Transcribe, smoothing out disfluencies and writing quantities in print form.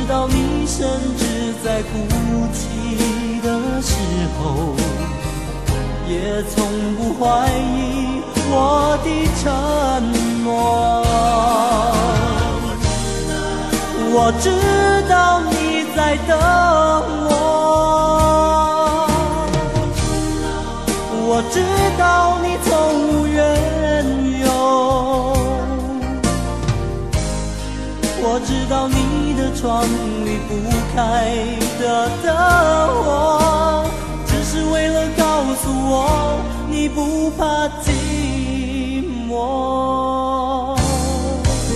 道你甚至在哭泣的时候也从不怀疑我的承诺。我知道你在等我，我知道你从无缘由，我知道你的窗离不开的灯火，只是为了告诉我你不怕寂寞。